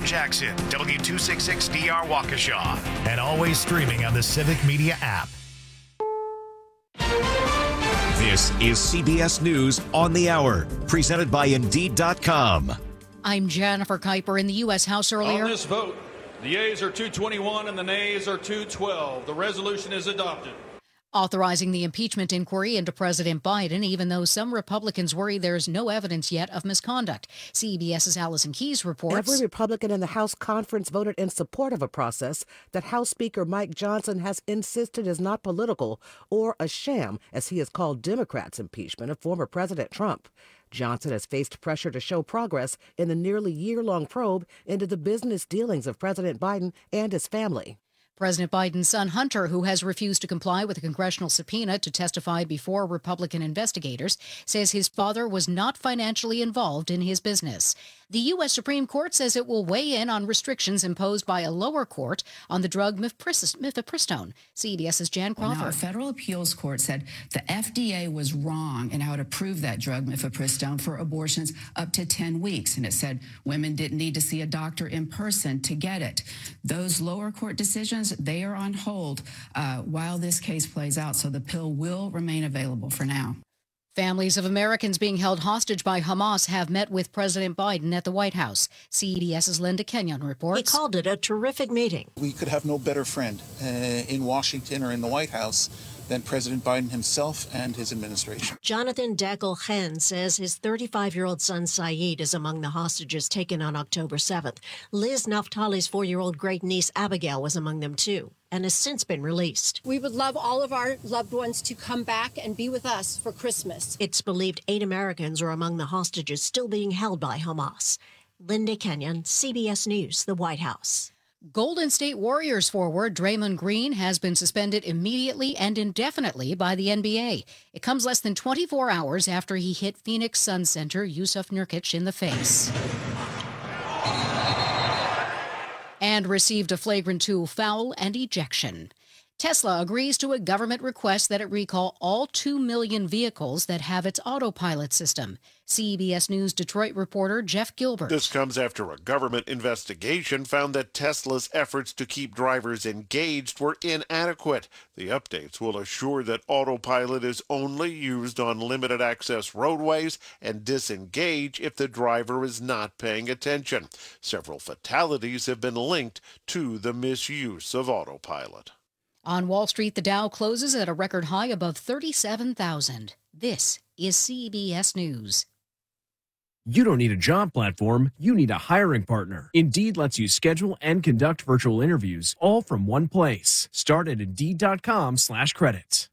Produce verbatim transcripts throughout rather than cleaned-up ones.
Jackson, W two sixty-six D R Waukesha, and always streaming on the Civic Media app. This is C B S News on the Hour, presented by Indeed dot com. I'm Jennifer Kuiper. In the U S House earlier. On this vote, the yeas are two twenty-one and the nays are two twelve. The resolution is adopted. Authorizing the impeachment inquiry into President Biden, even though some Republicans worry there's no evidence yet of misconduct. CBS's Allison Keyes reports. Every Republican in the House conference voted in support of a process that House Speaker Mike Johnson has insisted is not political or a sham, as he has called Democrats' impeachment of former President Trump. Johnson has faced pressure to show progress in the nearly year-long probe into the business dealings of President Biden and his family. President Biden's son, Hunter, who has refused to comply with a congressional subpoena to testify before Republican investigators, says his father was not financially involved in his business. The U S Supreme Court says it will weigh in on restrictions imposed by a lower court on the drug mifepristone. CBS's Jan Crawford. Now, a federal appeals court said the F D A was wrong in how it approved that drug mifepristone for abortions up to ten weeks. And it said women didn't need to see a doctor in person to get it. Those lower court decisions, they are on hold uh, while this case plays out. So the pill will remain available for now. Families of Americans being held hostage by Hamas have met with President Biden at the White House. CBS's Linda Kenyon reports. He called it a terrific meeting. We could have no better friend uh, in Washington or in the White House than President Biden himself and his administration. Jonathan Dackel-Hen says his thirty-five-year-old son Saeed is among the hostages taken on October seventh. Liz Naftali's four-year-old great niece Abigail was among them too, and has since been released. We would love all of our loved ones to come back and be with us for Christmas. It's believed eight Americans are among the hostages still being held by Hamas. Linda Kenyon, C B S News, the White House. Golden State Warriors forward Draymond Green has been suspended immediately and indefinitely by the N B A. It comes less than twenty-four hours after he hit Phoenix Suns center Yusuf Nurkic in the face and received a flagrant two foul and ejection. Tesla agrees to a government request that it recall all two million vehicles that have its autopilot system. C B S News Detroit reporter Jeff Gilbert. This comes after a government investigation found that Tesla's efforts to keep drivers engaged were inadequate. The updates will assure that autopilot is only used on limited access roadways and disengage if the driver is not paying attention. Several fatalities have been linked to the misuse of autopilot. On Wall Street, the Dow closes at a record high above thirty-seven thousand. This is C B S News. You don't need a job platform, you need a hiring partner. Indeed lets you schedule and conduct virtual interviews all from one place. Start at Indeed.com slash credits.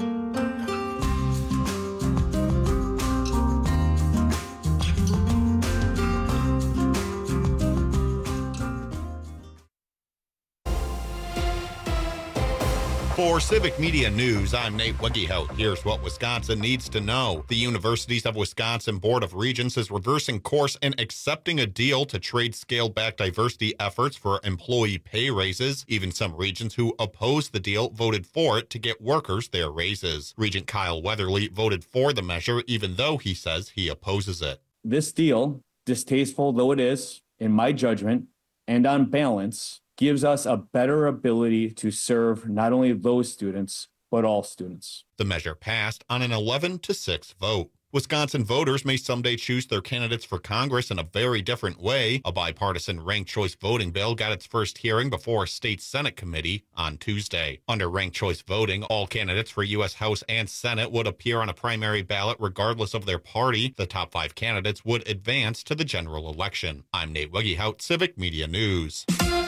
For Civic Media News, I'm Nate Wiggyhout. Here's what Wisconsin needs to know. The Universities of Wisconsin Board of Regents is reversing course and accepting a deal to trade scaled-back diversity efforts for employee pay raises. Even some regents who opposed the deal voted for it to get workers their raises. Regent Kyle Weatherly voted for the measure, even though he says he opposes it. This deal, distasteful though it is, in my judgment, and on balance, gives us a better ability to serve not only those students, but all students. The measure passed on an eleven to six vote. Wisconsin voters may someday choose their candidates for Congress in a very different way. A bipartisan ranked choice voting bill got its first hearing before a state Senate committee on Tuesday. Under ranked choice voting, all candidates for U S House and Senate would appear on a primary ballot regardless of their party. The top five candidates would advance to the general election. I'm Nate Wiggyhout, Civic Media News.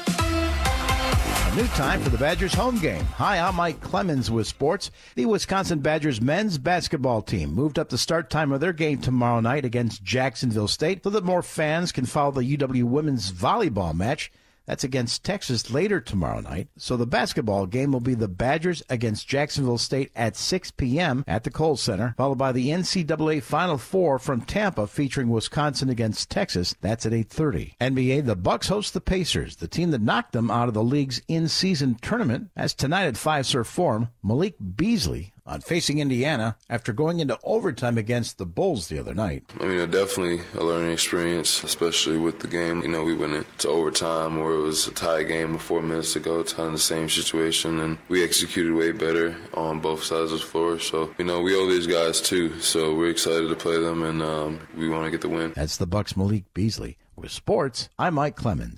New time for the Badgers home game. Hi, I'm Mike Clemens with sports. The Wisconsin Badgers men's basketball team moved up the start time of their game tomorrow night against Jacksonville State so that more fans can follow the U W women's volleyball match. That's against Texas later tomorrow night. So the basketball game will be the Badgers against Jacksonville State at six p.m. at the Kohl Center, followed by the N C double A Final Four from Tampa featuring Wisconsin against Texas. That's at eight thirty. N B A, the Bucks host the Pacers, the team that knocked them out of the league's in-season tournament. As tonight at Fiserv Forum, Malik Beasley on facing Indiana after going into overtime against the Bulls the other night. I mean, definitely a learning experience, especially with the game. You know, we went into overtime where it was a tie game with four minutes to go, kind of the same situation, and we executed way better on both sides of the floor. So, you know, we owe these guys too, so we're excited to play them, and um, we want to get the win. That's the Bucks' Malik Beasley. With sports, I'm Mike Clemens.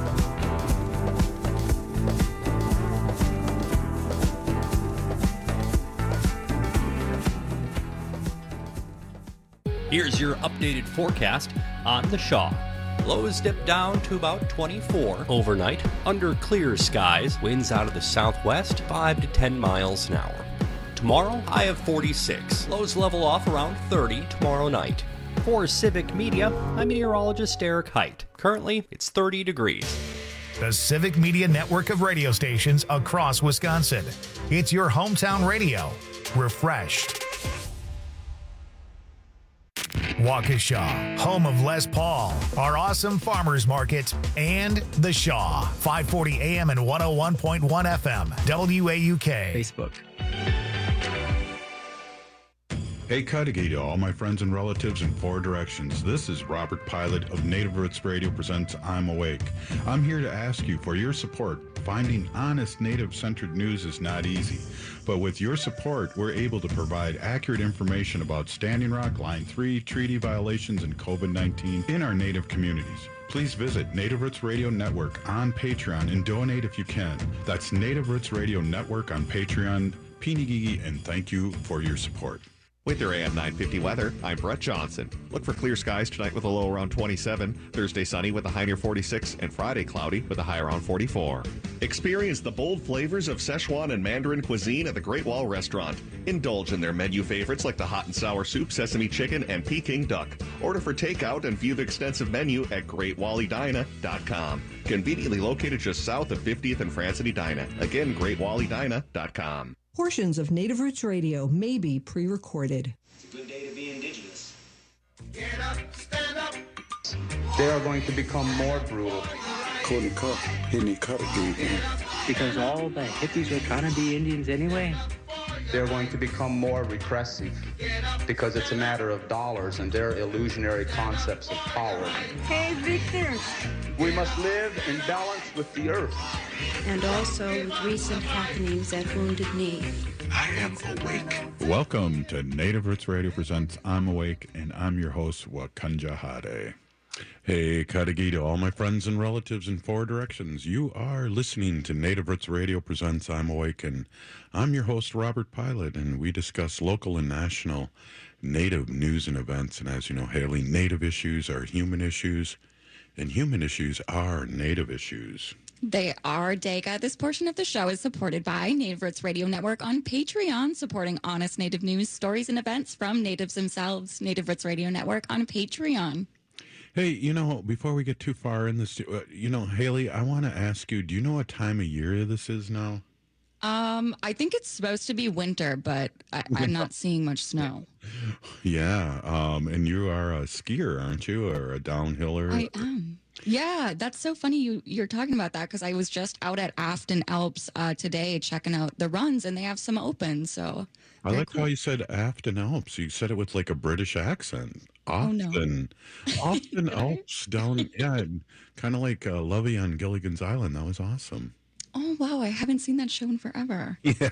Here's your updated forecast on the Shaw. Lows dip down to about twenty-four overnight. Under clear skies, winds out of the southwest, five to ten miles an hour. Tomorrow, high of forty-six. Lows level off around thirty tomorrow night. For Civic Media, I'm meteorologist Eric Height. Currently, it's thirty degrees. The Civic Media network of radio stations across Wisconsin. It's your hometown radio. Refreshed. Waukesha, home of Les Paul, our awesome farmers market, and The Shaw, five forty A M and one oh one point one F M, W A U K. Facebook. Hey, Cudahy to all my friends and relatives in four directions. This is Robert Pilot of Native Roots Radio presents I'm Awake. I'm here to ask you for your support. Finding honest Native-centered news is not easy, but with your support, we're able to provide accurate information about Standing Rock, Line three, treaty violations, and COVID nineteen in our Native communities. Please visit Native Roots Radio Network on Patreon and donate if you can. That's Native Roots Radio Network on Patreon. Pinigigi, and thank you for your support. With your A M nine fifty weather, I'm Brett Johnson. Look for clear skies tonight with a low around twenty-seven, Thursday sunny with a high near forty-six, and Friday cloudy with a high around forty-four. Experience the bold flavors of Szechuan and Mandarin cuisine at the Great Wall Restaurant. Indulge in their menu favorites like the hot and sour soup, sesame chicken, and Peking duck. Order for takeout and view the extensive menu at great wall edina dot com. Conveniently located just south of fiftieth and France and Edina. Again, great wall edina dot com. Portions of Native Roots Radio may be pre-recorded. It's a good day to be indigenous. Get up, stand up. They are going to become more brutal. Couldn't cut, hitting cut again. Because all the hippies are trying to be Indians anyway. They're going to become more repressive because it's a matter of dollars and their illusionary concepts of power. Hey, Victor. We must live in balance with the earth. And also with recent happenings at Wounded Knee. I am awake. Welcome to Native Roots Radio presents I'm Awake, and I'm your host, Wakanja Hade. Hey, Cudahy to all my friends and relatives in four directions. You are listening to Native Roots Radio presents I'm Awake, and I'm your host, Robert Pilot, and we discuss local and national Native news and events. And as you know, Haley, Native issues are human issues, and human issues are Native issues. They are, Dega. This portion of the show is supported by Native Roots Radio Network on Patreon, supporting honest Native news, stories, and events from natives themselves. Native Roots Radio Network on Patreon. Hey, you know, before we get too far in this, uh, you know, Haley, I want to ask you, do you know what time of year this is now? Um, I think it's supposed to be winter, but I, I'm not seeing much snow. Yeah, um, and you are a skier, aren't you, or a downhiller? I am. Yeah, that's so funny you, you're talking about that, because I was just out at Afton Alps uh, today checking out the runs, and they have some open, so. I like cool. how you said Afton Alps. You said it with like a British accent. Often, oh, no. often Alps down, yeah, kind of like uh, Lovey on Gilligan's Island. That was awesome. Oh, wow. I haven't seen that show in forever. Yeah.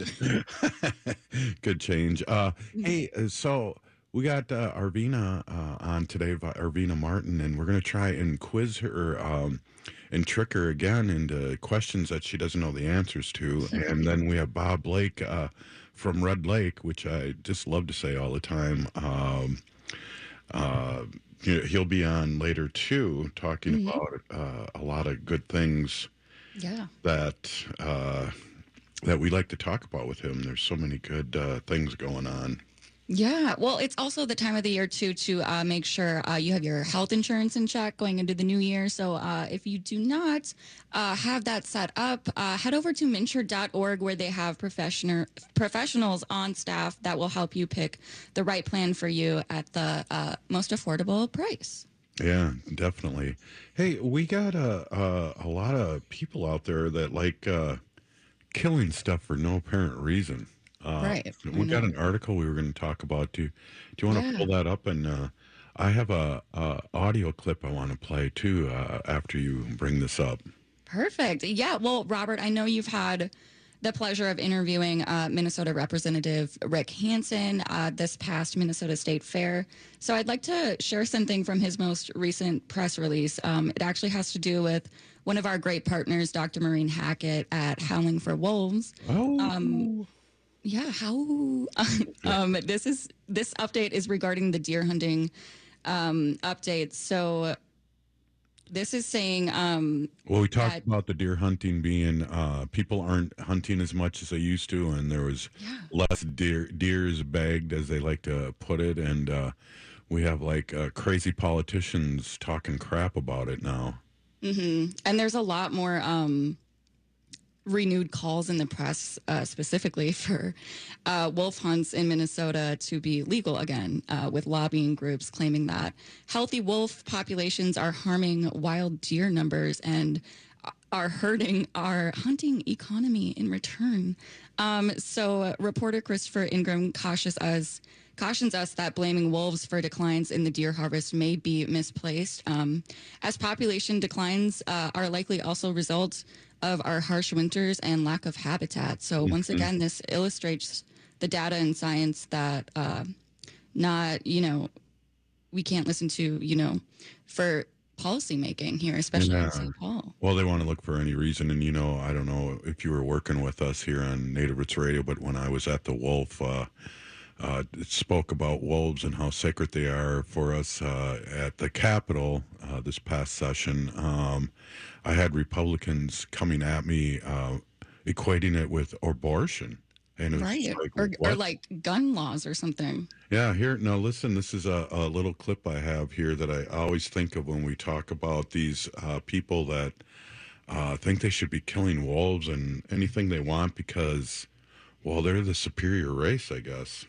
Good change. Uh, hey, so we got uh, Arvina uh, on today, Arvina Martin, and we're going to try and quiz her um, and trick her again into questions that she doesn't know the answers to. And then we have Bob Blake uh, from Red Lake, which I just love to say all the time. Um, uh, he'll be on later, too, talking mm-hmm. about uh, a lot of good things. Yeah, that uh, that we like to talk about with him. There's so many good uh, things going on. Yeah, well, it's also the time of the year, too, to uh, make sure uh, you have your health insurance in check going into the new year. So uh, if you do not uh, have that set up, uh, head over to Mincher dot org, where they have professional professionals on staff that will help you pick the right plan for you at the uh, most affordable price. Yeah, definitely. Hey, we got a, a, a lot of people out there that like uh, killing stuff for no apparent reason. Uh, right. We got an article we were going to talk about. Do you, do you want to Yeah. pull that up? And uh, I have a, a audio clip I want to play too uh, after you bring this up. Perfect. Yeah. Well, Robert, I know you've had the pleasure of interviewing uh, Minnesota Representative Rick Hansen uh, this past Minnesota State Fair. So I'd like to share something from his most recent press release. Um, it actually has to do with one of our great partners, Doctor Maureen Hackett at Howling for Wolves. Oh. Um, yeah. How? um, this is this update is regarding the deer hunting um, updates. So. This is saying. Um, Well, we talked that- about the deer hunting being uh, people aren't hunting as much as they used to, and there was Yeah. less deer deers bagged, as they like to put it, and uh, we have like uh, crazy politicians talking crap about it now. hmm And there's a lot more um, renewed calls in the press, uh, specifically for uh, wolf hunts in Minnesota to be legal again, uh, with lobbying groups claiming that healthy wolf populations are harming wild deer numbers and are hurting our hunting economy in return. Um, so, uh, reporter Christopher Ingram cautions us. Cautions us that blaming wolves for declines in the deer harvest may be misplaced, um, as population declines uh, are likely also results of our harsh winters and lack of habitat. So once again, this illustrates the data and science that uh, not, you know, we can't listen to, you know, for policy making here, especially Yeah. in Saint Paul. Well, they want to look for any reason. And, you know, I don't know if you were working with us here on Native Roots Radio, but when I was at the Wolf, uh, uh, it spoke about wolves and how sacred they are for us uh, at the Capitol uh, this past session. Um, I had Republicans coming at me, uh, equating it with abortion. And it was Right. like, or, or what? like gun laws or something. Yeah, here, now listen, this is a, a little clip I have here that I always think of when we talk about these uh, people that uh, think they should be killing wolves and anything they want because, well, they're the superior race, I guess.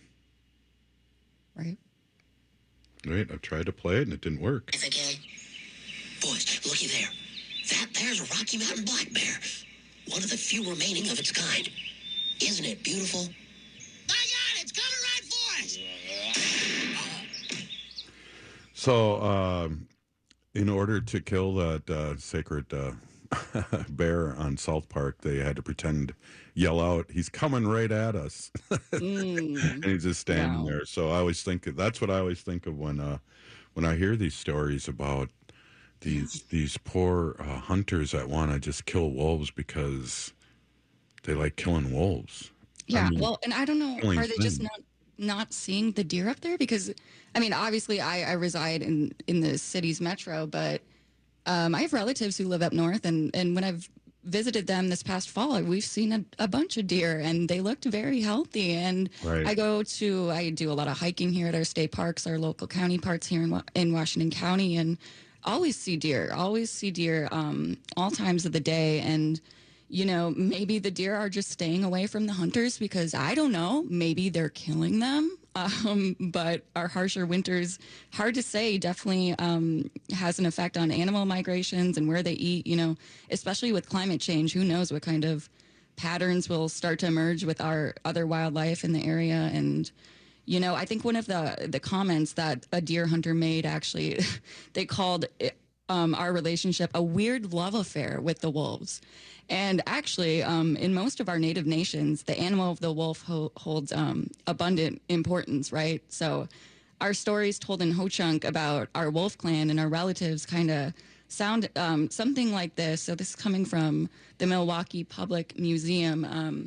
Right. Right, I've tried to play it and it didn't work. Okay. Boys, looky there. That there's a Rocky Mountain black bear. One of the few remaining of its kind. Isn't it beautiful? My God, it's coming right for us! So, um, in order to kill that uh, sacred uh, bear on South Park, they had to pretend, yell out, he's coming right at us. Mm. And he's just standing Wow. there. So I always think of, that's what I always think of when uh, when I hear these stories about these these poor uh, hunters that want to just kill wolves because they like killing wolves. Yeah, I mean, well, and I don't know, killing are they just thing. not not seeing the deer up there? Because, I mean, obviously, I, I reside in in the city's metro, but um, I have relatives who live up north, and and when I've visited them this past fall, we've seen a, a bunch of deer, and they looked very healthy. And Right. I go to, I do a lot of hiking here at our state parks, our local county parks here in Wa- in Washington County, and always see deer, always see deer, um, all times of the day, and. You know, maybe the deer are just staying away from the hunters because I don't know. Maybe they're killing them. Um, but our harsher winters, hard to say, definitely um, has an effect on animal migrations and where they eat, you know, especially with climate change. Who knows what kind of patterns will start to emerge with our other wildlife in the area. And, you know, I think one of the, the comments that a deer hunter made, actually, they called it, um, our relationship a weird love affair with the wolves. And actually, um, in most of our native nations, the animal of the wolf ho- holds um, abundant importance, right? So our stories told in Ho-Chunk about our wolf clan and our relatives kind of sound um, something like this. So this is coming from the Milwaukee Public Museum. Um,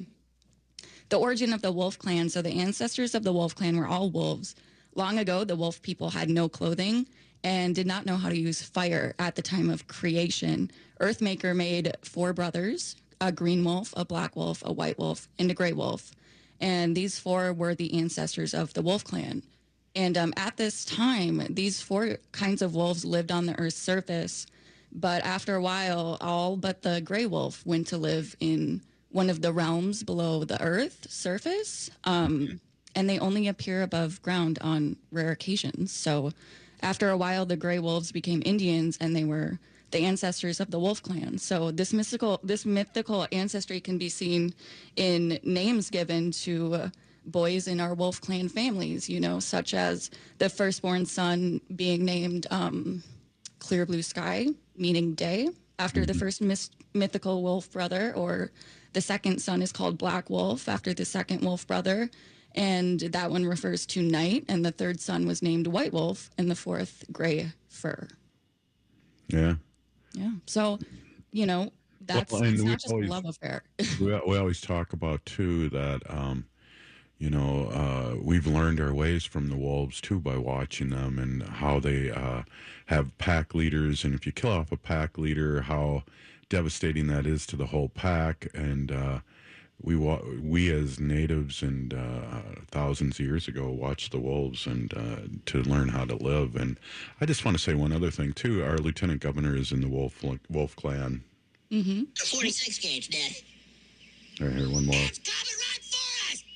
the origin of the wolf clan. So the ancestors of the wolf clan were all wolves. Long ago, the wolf people had no clothing and did not know how to use fire at the time of creation. Earthmaker made four brothers, a green wolf, a black wolf, a white wolf, and a gray wolf. And these four were the ancestors of the wolf clan. And um, at this time, these four kinds of wolves lived on the Earth's surface. But after a while, all but the gray wolf went to live in one of the realms below the Earth surface. Um, and they only appear above ground on rare occasions. So after a while, the gray wolves became Indians, and they were the ancestors of the Wolf Clan. So this mystical, this mythical ancestry can be seen in names given to uh, boys in our Wolf Clan families, you know, such as the firstborn son being named um, Clear Blue Sky, meaning day, after the first mis- mythical wolf brother, or the second son is called Black Wolf after the second wolf brother, and that one refers to night, and the third son was named White Wolf, and the fourth Gray Fur. Yeah. Yeah. So, you know, that's well, it's we not just always, a love affair. we, we always talk about, too, that, um, you know, uh, we've learned our ways from the wolves, too, by watching them and how they uh, have pack leaders. And if you kill off a pack leader, how devastating that is to the whole pack. And uh, we wa- we as natives and uh, thousands of years ago watched the wolves and uh, to learn how to live. And I just want to say one other thing, too. Our lieutenant governor is in the wolf wolf clan. Mm-hmm. forty-six gauge, Dad. All right, here, one more. It's coming right for us!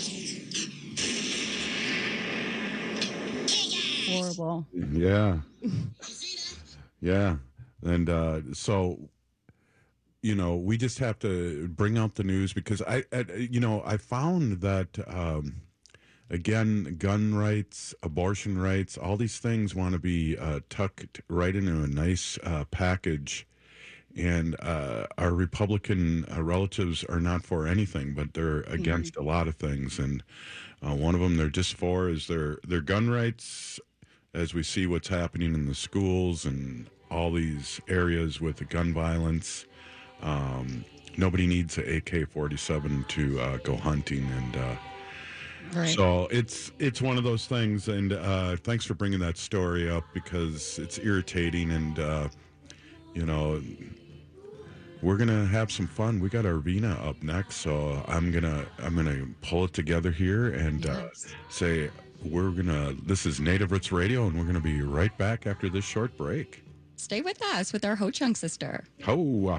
Horrible. Yeah. Yeah. And uh, so, you know, we just have to bring out the news because I, I you know, I found that, um, again, gun rights, abortion rights, all these things want to be uh, tucked right into a nice uh, package. And uh, our Republican uh, relatives are not for anything, but they're against mm-hmm. a lot of things. And uh, one of them they're just for is their, their gun rights, as we see what's happening in the schools and all these areas with the gun violence. Um, nobody needs an A K forty-seven to uh, go hunting. And uh, right. so it's it's one of those things. And uh, thanks for bringing that story up because it's irritating. And, uh, you know, we're gonna have some fun. We got Arvina up next, so I'm gonna I'm gonna pull it together here and uh, say we're gonna. This is Native Roots Radio, and we're gonna be right back after this short break. Stay with us with our Ho Chunk sister. Ho.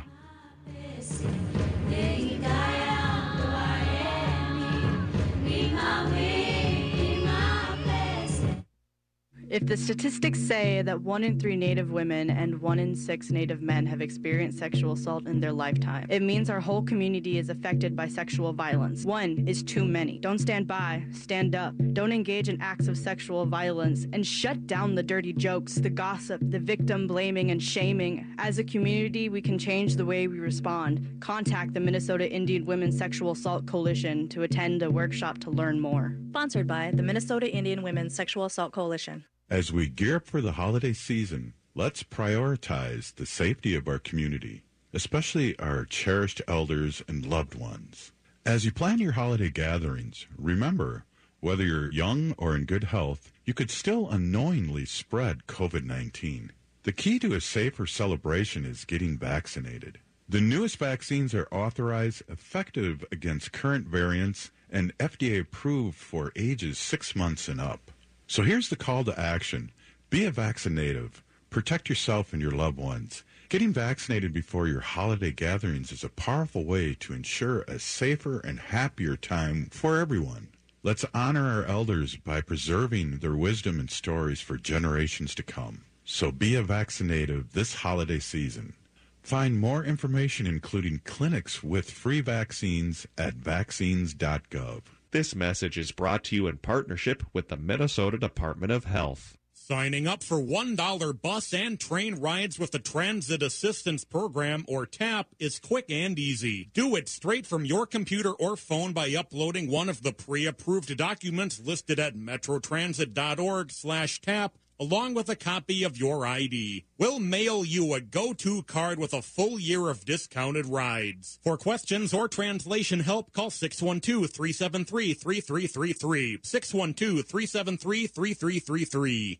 If the statistics say that one in three Native women and one in six Native men have experienced sexual assault in their lifetime, it means our whole community is affected by sexual violence. One is too many. Don't stand by, stand up. Don't engage in acts of sexual violence and shut down the dirty jokes, the gossip, the victim blaming and shaming. As a community, we can change the way we respond. Contact the Minnesota Indian Women's Sexual Assault Coalition to attend a workshop to learn more. Sponsored by the Minnesota Indian Women's Sexual Assault Coalition. As we gear up for the holiday season, let's prioritize the safety of our community, especially our cherished elders and loved ones. As you plan your holiday gatherings, remember, whether you're young or in good health, you could still unknowingly spread covid nineteen. The key to a safer celebration is getting vaccinated. The newest vaccines are authorized, effective against current variants, and F D A approved for ages six months and up. So here's the call to action. Be a vaccinative. Protect yourself and your loved ones. Getting vaccinated before your holiday gatherings is a powerful way to ensure a safer and happier time for everyone. Let's honor our elders by preserving their wisdom and stories for generations to come. So be a vaccinative this holiday season. Find more information, including clinics with free vaccines, at vaccines dot gov. This message is brought to you in partnership with the Minnesota Department of Health. Signing up for one dollar bus and train rides with the Transit Assistance Program, or TAP, is quick and easy. Do it straight from your computer or phone by uploading one of the pre-approved documents listed at metrotransit.org slash tap, along with a copy of your I D. We'll mail you a go-to card with a full year of discounted rides. For questions or translation help, call six one two, three seven three, three three three three, six one two, three seven three, three three three three.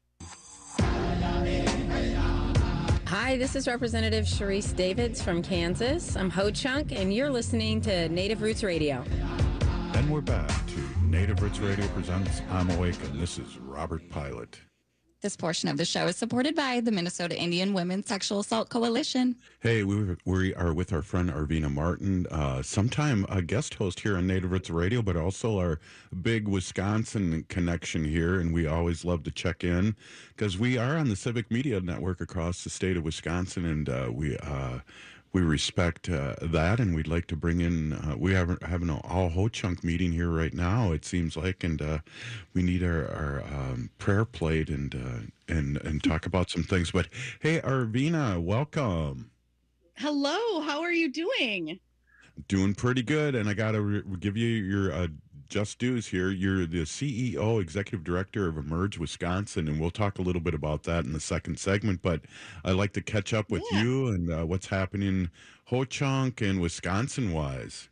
Hi, this is Representative Sharice Davids from Kansas. I'm Ho Chunk, and you're listening to Native Roots Radio. And we're back to Native Roots Radio presents I'm Awake, and this is Robert Pilot. This portion of the show is supported by the Minnesota Indian Women's Sexual Assault Coalition. Hey, we, we are with our friend Arvina Martin, uh, sometime a guest host here on Native Roots Radio, but also our big Wisconsin connection here. And we always love to check in because we are on the Civic Media Network across the state of Wisconsin, and uh, we uh, we respect uh, that. And we'd like to bring in, uh, we have having an all Ho-Chunk meeting here right now, it seems like, and uh, we need our, our um, prayer plate and, uh, and, and talk about some things. But hey, Arvina, welcome. Hello, how are you doing? Doing pretty good, and I got to re- give you your uh, just dues here. You're the C E O, Executive Director of Emerge Wisconsin, and we'll talk a little bit about that in the second segment, but I'd like to catch up with yeah. you and uh, what's happening Ho-Chunk and Wisconsin-wise.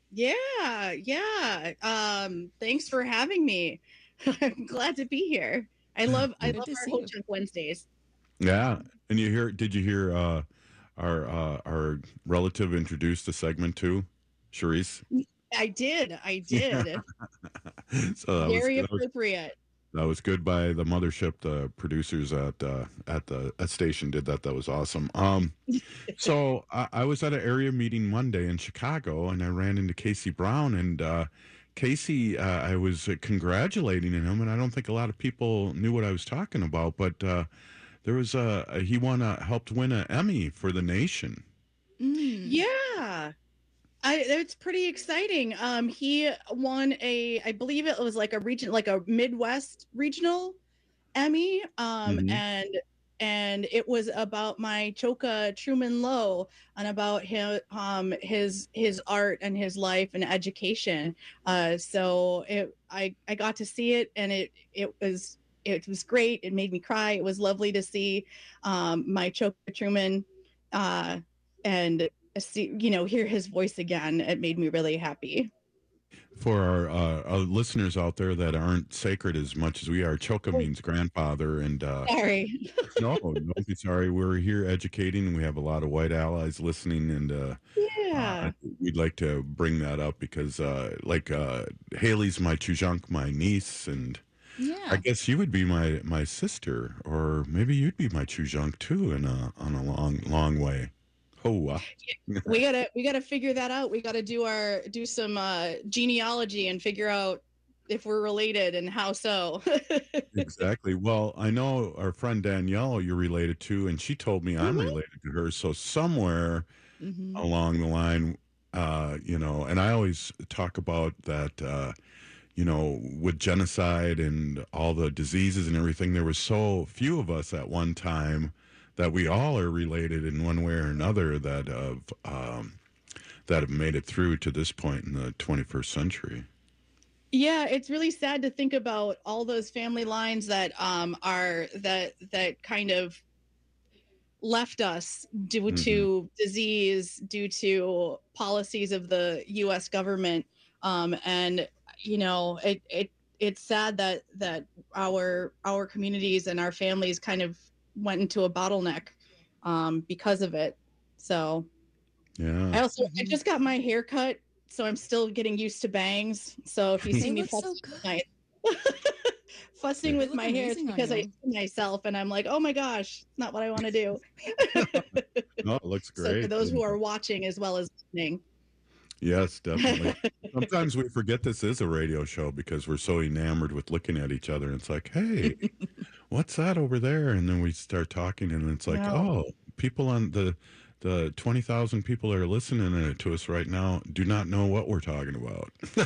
Yeah, yeah. Um, thanks for having me. I'm glad to be here. I love I love our Ho-Chunk Wednesdays. Yeah, and you hear? Did you hear uh, our uh, our relative introduce the segment too, Charisse? I did. I did. so that Very was, appropriate. That was, that was good by the mothership. The producers at uh, at the at station did that. That was awesome. Um, so I, I was at an area meeting Monday in Chicago, and I ran into Casey Brown. And uh, Casey, uh, I was congratulating him, and I don't think a lot of people knew what I was talking about. But uh, there was a he won a helped win an Emmy for the nation. Mm. Yeah. I, it's pretty exciting. Um, he won a, I believe it was like a region, like a Midwest regional Emmy. Um, mm-hmm. and and it was about my Choka Truman Lowe and about him, um, his his art and his life and education. Uh, so it, I I got to see it, and it it was it was great. It made me cry. It was lovely to see um, my Choka Truman, uh, and. See, you know, hear his voice again. It made me really happy. For our, uh, our listeners out there that aren't sacred as much as we are, Choka means grandfather. And uh, sorry, no, don't be sorry. We're here educating, and we have a lot of white allies listening. And uh, yeah, uh, we'd like to bring that up because, uh, like, uh, Haley's my Chujunk, my niece, and yeah, I guess you would be my my sister, or maybe you'd be my Chujunk too, in a on a long long way. Oh, wow. we gotta we gotta figure that out. We gotta do our do some uh, genealogy and figure out if we're related and how so. Exactly. Well, I know our friend Danielle you're related to, and she told me I'm mm-hmm. related to her. So somewhere mm-hmm. along the line, uh, you know, and I always talk about that. Uh, you know, with genocide and all the diseases and everything, there was so few of us at one time that we all are related in one way or another that have um, that have made it through to this point in the twenty-first century. Yeah, it's really sad to think about all those family lines that um, are that that kind of left us due mm-hmm. to disease, due to policies of the U S government, um, and you know, it it it's sad that that our our communities and our families kind of went into a bottleneck um because of it. So yeah, I also I just got my hair cut, so I'm still getting used to bangs. So if you see me fussing, so my, fussing with my hair, it's because I see myself and I'm like, oh my gosh, it's not what I want to do. No, it looks great. So for those who are watching as well as listening. Yes, definitely. Sometimes we forget this is a radio show because we're so enamored with looking at each other. It's like, hey, what's that over there? And then we start talking, and it's like, no. oh, people on the the twenty thousand people that are listening to us right now do not know what we're talking about.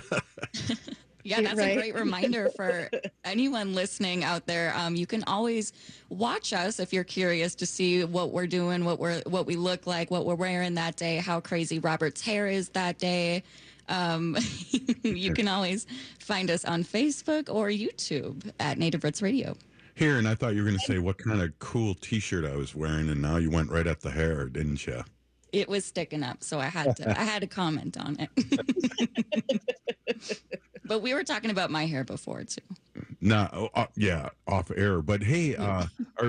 Yeah, that's right? a great reminder for anyone listening out there. Um, you can always watch us if you're curious to see what we're doing, what we're what we look like, what we're wearing that day, how crazy Robert's hair is that day. Um, you can always find us on Facebook or YouTube at Native Roots Radio. Here, and I thought you were going to say what kind of cool T-shirt I was wearing, and now you went right at the hair, didn't you? It was sticking up, so I had to I had to comment on it. But we were talking about my hair before too. No, uh, yeah, off air. But hey, uh,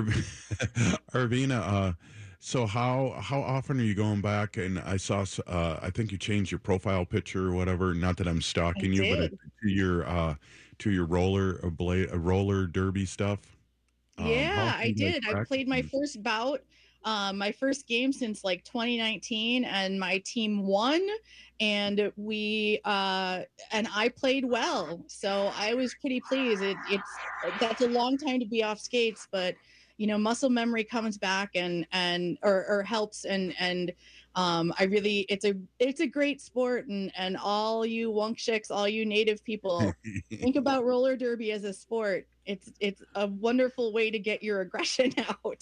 Arvina, uh, so how how often are you going back? And I saw, uh, I think you changed your profile picture or whatever. Not that I'm stalking I you, did. but to your uh, to your roller a bla- a roller derby stuff. Um, Yeah, how I things like did. I played my first bout, um, my first game since like twenty nineteen, and my team won. And we uh, and I played well, so I was pretty pleased. It, it's that's a long time to be off skates, but you know, muscle memory comes back and and or, or helps, and and um, I really it's a it's a great sport, and and all you wonkshiks, all you native people, think about roller derby as a sport. It's it's a wonderful way to get your aggression out.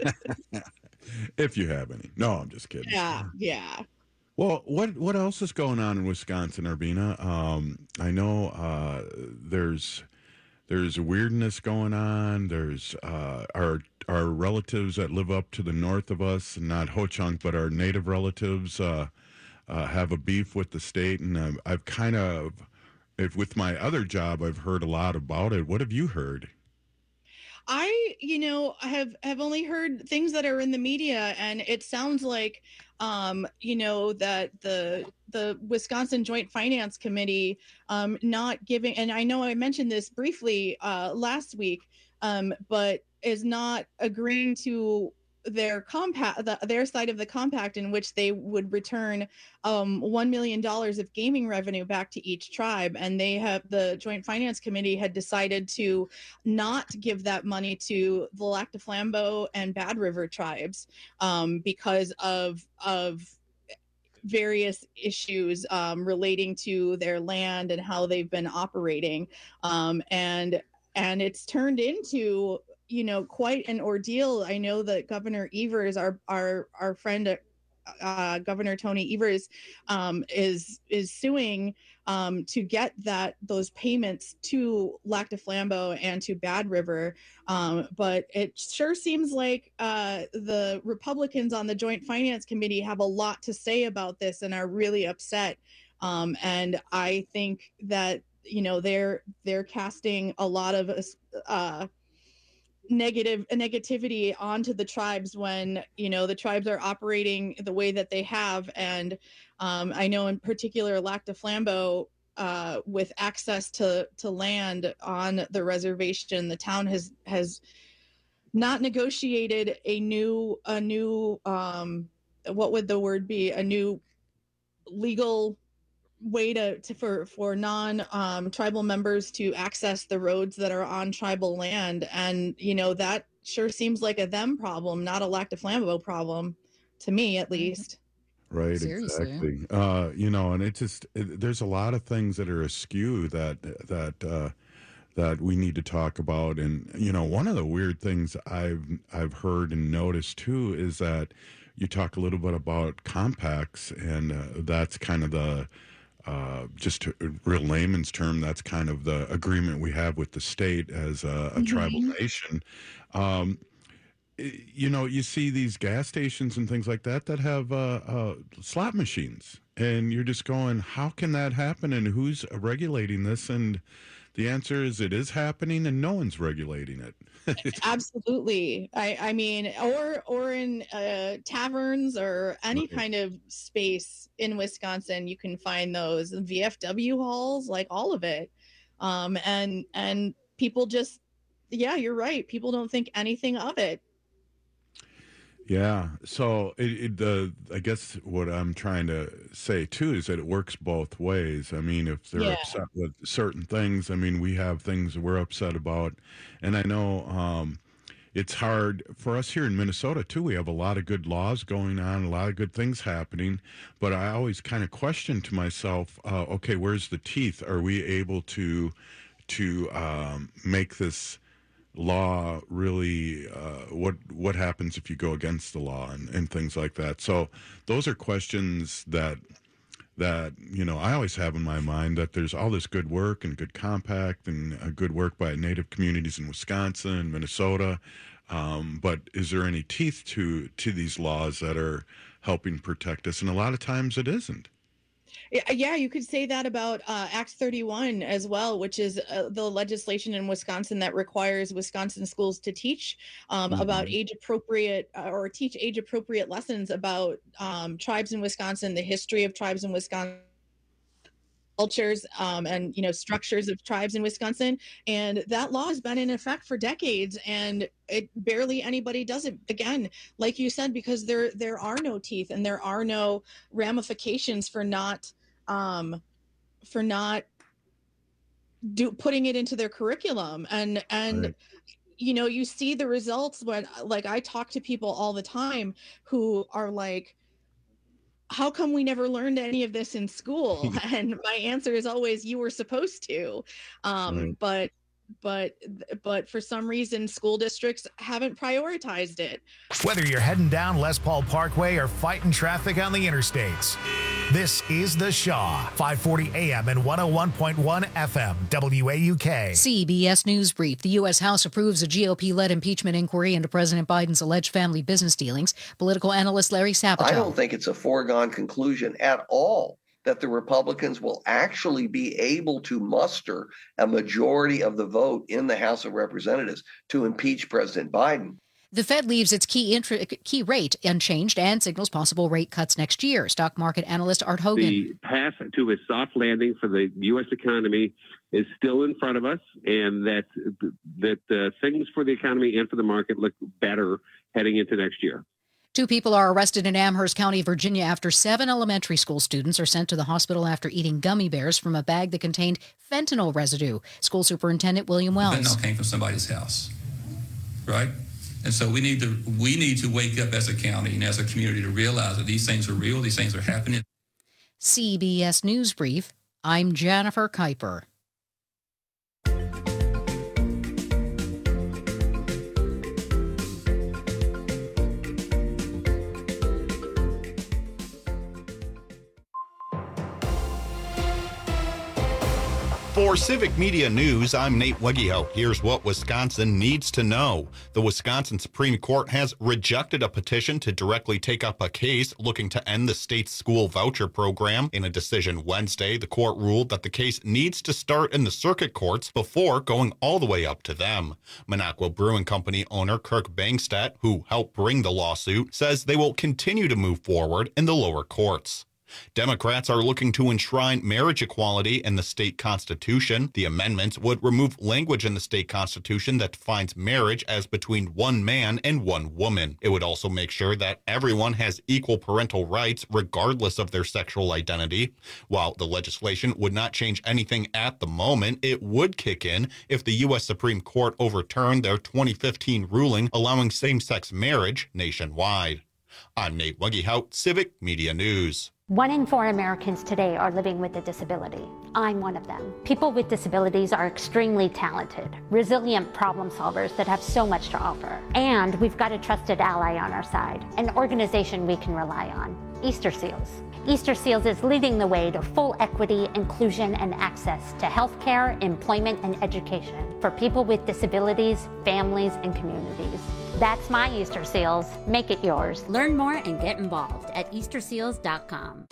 If you have any. No, I'm just kidding. Yeah, yeah. Well, what what else is going on in Wisconsin, Urbina? Um, I know uh, there's there's weirdness going on. There's uh, our our relatives that live up to the north of us, not Ho-Chunk, but our native relatives uh, uh, have a beef with the state, and I've, I've kind of, if with my other job, I've heard a lot about it. What have you heard? I, you know, have have only heard things that are in the media, and it sounds like, um, you know, that the the Wisconsin Joint Finance Committee um, not giving, and I know I mentioned this briefly uh, last week, um, but is not agreeing to their compact, the, their side of the compact, in which they would return um, one million dollars of gaming revenue back to each tribe. And they have, the Joint Finance Committee had decided to not give that money to the Lac du Flambeau and Bad River tribes um, because of, of various issues um, relating to their land and how they've been operating. Um, and, and it's turned into, you know, quite an ordeal. I know that Governor Evers, our our our friend, uh, Governor Tony Evers, um, is is suing um, to get that those payments to Lac du Flambeau and to Bad River. Um, but it sure seems like uh, the Republicans on the Joint Finance Committee have a lot to say about this and are really upset. Um, and I think that, you know, they're they're casting a lot of uh, negative negativity onto the tribes when, you know, the tribes are operating the way that they have. And um, I know in particular Lac du Flambeau, uh, with access to to land on the reservation, the town has has not negotiated a new a new um, what would the word be, a new legal way to, to for for non um, tribal members to access the roads that are on tribal land. And you know, that sure seems like a them problem, not a Lac du Flambeau problem, to me at least. Right. Seriously. Exactly. Uh, you know, and it just it, there's a lot of things that are askew that that uh, that we need to talk about. And you know, one of the weird things I've I've heard and noticed too is that you talk a little bit about compacts, and uh, that's kind of the Uh, just a real layman's term, that's kind of the agreement we have with the state as a, a mm-hmm. tribal nation. Um, you know, you see these gas stations and things like that that have uh, uh, slot machines, and you're just going, how can that happen, and who's regulating this? And the answer is it is happening, and no one's regulating it. Absolutely. I, I mean, or or in uh, taverns or any Right. kind of space in Wisconsin, you can find those V F W halls, like all of it. Um, and and people just, yeah, you're right. People don't think anything of it. Yeah. So it, it the I guess what I'm trying to say too is that it works both ways. I mean, if they're Yeah. upset with certain things, I mean, we have things we're upset about, and I know um, it's hard for us here in Minnesota too. We have a lot of good laws going on, a lot of good things happening, but I always kind of question to myself, uh, okay, where's the teeth? Are we able to to um, make this law really uh, what what happens if you go against the law and, and things like that? So those are questions that that you know I always have in my mind, that there's all this good work and good compact and uh, good work by Native communities in Wisconsin, Minnesota, um, but is there any teeth to to these laws that are helping protect us? And a lot of times it isn't. Yeah, yeah, you could say that about uh, Act thirty-one as well, which is uh, the legislation in Wisconsin that requires Wisconsin schools to teach um, Mhm. about age appropriate uh, or teach age appropriate lessons about um, tribes in Wisconsin, the history of tribes in Wisconsin. cultures um, and you know structures of tribes in Wisconsin, and that law has been in effect for decades, and it barely anybody does it. Again, like you said, because there there are no teeth and there are no ramifications for not um, for not do putting it into their curriculum, and and. Right. You know, you see the results when, like, I talk to people all the time who are like, how come we never learned any of this in school? And my answer is always, you were supposed to. Um, right. But but but for some reason, school districts haven't prioritized it. Whether you're heading down Les Paul Parkway or fighting traffic on the interstates, this is The Shaw, five forty A M and one oh one point one F M, W A U K. C B S News Brief. The U S. House approves a G O P-led impeachment inquiry into President Biden's alleged family business dealings. Political analyst Larry Sabato. I don't think it's a foregone conclusion at all that the Republicans will actually be able to muster a majority of the vote in the House of Representatives to impeach President Biden. The Fed leaves its key inter- key rate unchanged and signals possible rate cuts next year. Stock market analyst Art Hogan. The path to a soft landing for the U S economy is still in front of us, and that that uh, things for the economy and for the market look better heading into next year. Two people are arrested in Amherst County, Virginia, after seven elementary school students are sent to the hospital after eating gummy bears from a bag that contained fentanyl residue. School Superintendent William Wells. Fentanyl came from somebody's house, right? And so we need to we need to wake up as a county and as a community to realize that these things are real, these things are happening. C B S News Brief. I'm Jennifer Kuiper. For Civic Media News, I'm Nate Weggio. Here's what Wisconsin needs to know. The Wisconsin Supreme Court has rejected a petition to directly take up a case looking to end the state's school voucher program. In a decision Wednesday, the court ruled that the case needs to start in the circuit courts before going all the way up to them. Minocqua Brewing Company owner Kirk Bangstedt, who helped bring the lawsuit, says they will continue to move forward in the lower courts. Democrats are looking to enshrine marriage equality in the state constitution. The amendments would remove language in the state constitution that defines marriage as between one man and one woman. It would also make sure that everyone has equal parental rights regardless of their sexual identity. While the legislation would not change anything at the moment, it would kick in if the U S Supreme Court overturned their twenty fifteen ruling allowing same-sex marriage nationwide. I'm Nate Weggio, Civic Media News. One in four Americans today are living with a disability. I'm one of them. People with disabilities are extremely talented, resilient problem solvers that have so much to offer. And we've got a trusted ally on our side, an organization we can rely on, Easter Seals. Easter Seals is leading the way to full equity, inclusion, and access to healthcare, employment, and education for people with disabilities, families, and communities. That's my Easter Seals. Make it yours. Learn more and get involved at easter seals dot com.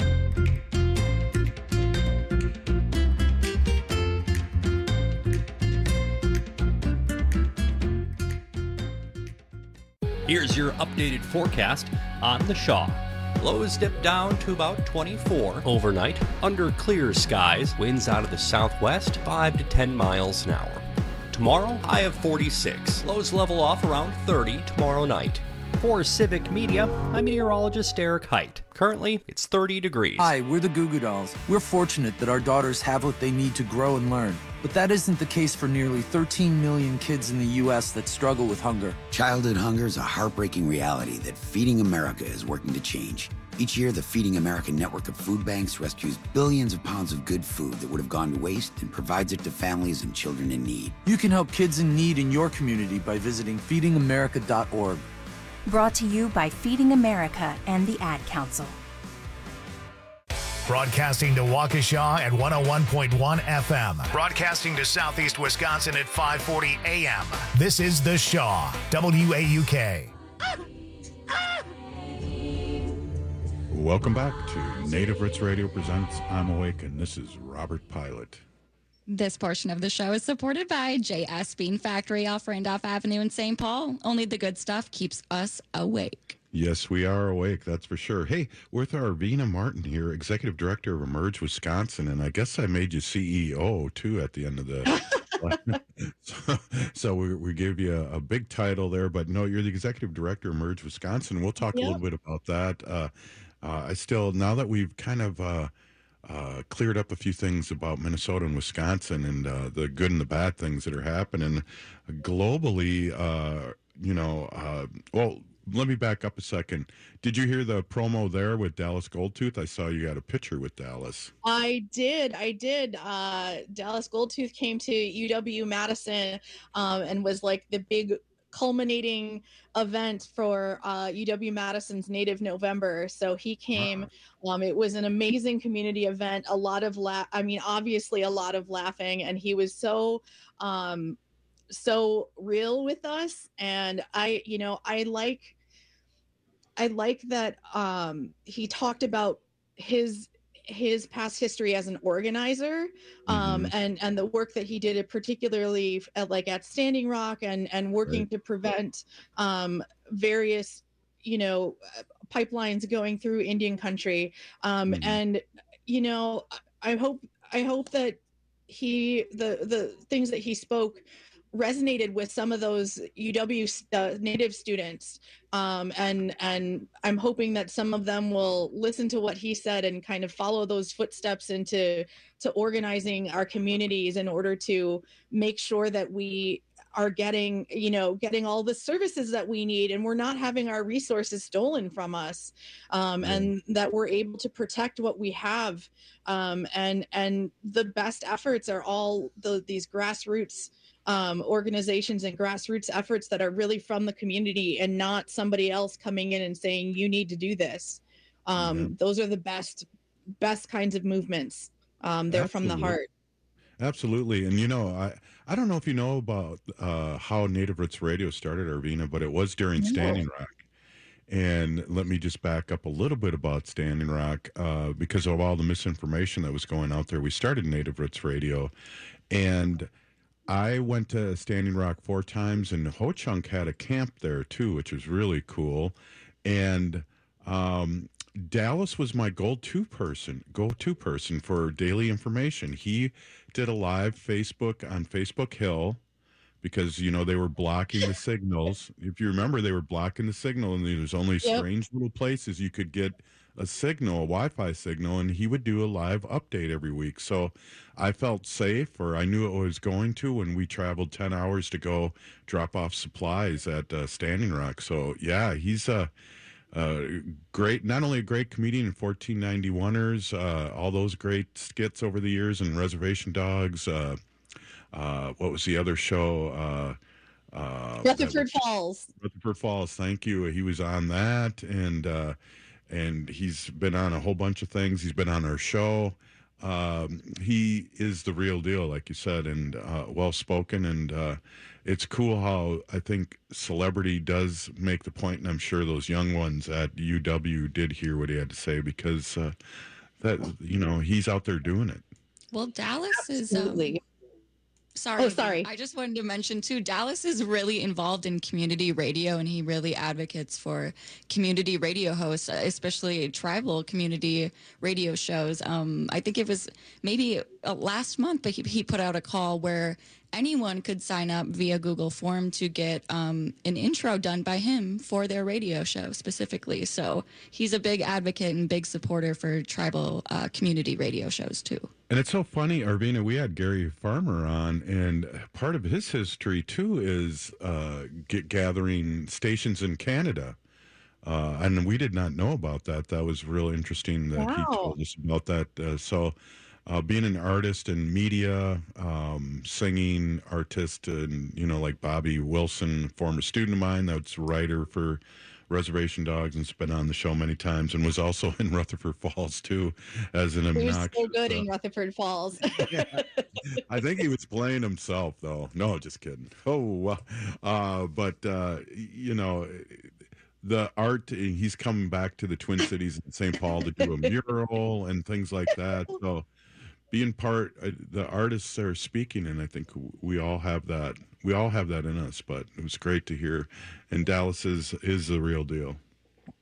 Here's your updated forecast on the Shaw. Lows dip down to about twenty-four overnight. Under clear skies, winds out of the southwest, five to ten miles an hour. Tomorrow, high of forty-six. Lows level off around thirty tomorrow night. For Civic Media, I'm meteorologist Eric Height. Currently, it's thirty degrees. Hi, we're the Goo Goo Dolls. We're fortunate that our daughters have what they need to grow and learn. But that isn't the case for nearly thirteen million kids in the U S that struggle with hunger. Childhood hunger is a heartbreaking reality that Feeding America is working to change. Each year, the Feeding America network of food banks rescues billions of pounds of good food that would have gone to waste and provides it to families and children in need. You can help kids in need in your community by visiting feeding america dot org. Brought to you by Feeding America and the Ad Council. Broadcasting to Waukesha at one oh one point one F M. Broadcasting to Southeast Wisconsin at five forty A M. This is The Shaw, W A U K. Welcome back to Native Roots Radio presents I'm Awake, and this is Robert Pilot. This portion of the show is supported by J S Bean Factory off Randolph Avenue in Saint Paul. Only the good stuff keeps us awake. Yes, we are awake. That's for sure. Hey, with Arvina Martin here, Executive Director of Emerge Wisconsin, and I guess I made you C E O too at the end of the. so, so we we gave you a, a big title there, but no, you're the Executive Director of Emerge Wisconsin. We'll talk yep. a little bit about that. Uh, uh, I still now that we've kind of. Uh, Uh, cleared up a few things about Minnesota and Wisconsin and uh, the good and the bad things that are happening globally. Uh, you know, uh, well, let me back up a second. Did you hear the promo there with Dallas Goldtooth? I saw you got a picture with Dallas. I did. I did. Uh, Dallas Goldtooth came to U W Madison um, and was like the big culminating event for uh, U W Madison's Native November. So he came. Um, it was an amazing community event. A lot of la- I mean, obviously a lot of laughing, and he was so, um, so real with us. And I, you know, I like, I like that um, he talked about his his past history as an organizer um, mm-hmm. and and the work that he did, particularly at, like at Standing Rock and and working right. to prevent um, various, you know, pipelines going through Indian country. Um, mm-hmm. And, you know, I hope I hope that he the the things that he spoke resonated with some of those U W uh, Native students. Um, and and I'm hoping that some of them will listen to what he said and kind of follow those footsteps into to organizing our communities in order to make sure that we are getting, you know, getting all the services that we need, and we're not having our resources stolen from us, um, yeah. and that we're able to protect what we have. Um, and and the best efforts are all the, these grassroots um, organizations and grassroots efforts that are really from the community and not somebody else coming in and saying, you need to do this. Um, yeah. Those are the best, best kinds of movements. Um, they're Absolutely. From the heart. Absolutely. And, you know, I, I don't know if you know about uh, how Native Roots Radio started, Arvina, but it was during yeah. Standing Rock. And let me just back up a little bit about Standing Rock. Uh, because of all the misinformation that was going out there, we started Native Roots Radio. And I went to Standing Rock four times, and Ho Chunk had a camp there, too, which was really cool. And um, Dallas was my go-to person, go-to person for daily information. He did a live Facebook on Facebook Hill because, you know, they were blocking the signals. If you remember, they were blocking the signal, and there's only yep. strange little places you could get a signal, a Wi-Fi signal, and he would do a live update every week. So I felt safe, or I knew it was going to, when we traveled ten hours to go drop off supplies at uh, Standing Rock. So, yeah, he's a... Uh, great, not only a great comedian in fourteen ninety-one-ers, uh, all those great skits over the years, and Reservation Dogs. Uh, uh, what was the other show? Uh, uh, Rutherford Falls. Rutherford Falls. Thank you. He was on that, and uh, and he's been on a whole bunch of things. He's been on our show. Um, he is the real deal, like you said, and uh, well spoken, and uh, it's cool how I think celebrity does make the point, and I'm sure those young ones at U W did hear what he had to say, because uh, that, you know, he's out there doing it. Well, Dallas Absolutely. is. Um, sorry. Oh, sorry. I just wanted to mention too, Dallas is really involved in community radio, and he really advocates for community radio hosts, especially tribal community radio shows. Um, I think it was maybe uh, last month, but he, he put out a call where anyone could sign up via Google Form to get um, an intro done by him for their radio show specifically. So he's a big advocate and big supporter for tribal uh, community radio shows too. And it's so funny, Arvina, we had Gary Farmer on, and part of his history too is uh, get gathering stations in Canada. Uh, and we did not know about that. That was real interesting that wow. he told us about that. Uh, so Uh, being an artist in media, um, singing artist, and, you know, like Bobby Wilson, former student of mine, that's a writer for Reservation Dogs and's been on the show many times, and was also in Rutherford Falls, too, as an obnoxious... He was so good uh, in Rutherford Falls. Yeah. I think he was playing himself, though. No, just kidding. Oh, uh, but, uh, you know... The art, he's coming back to the Twin Cities in Saint Paul to do a mural and things like that. So being part, uh, the artists are speaking, and I think we all have that. We all have that in us, but it was great to hear. And Dallas is, is the real deal.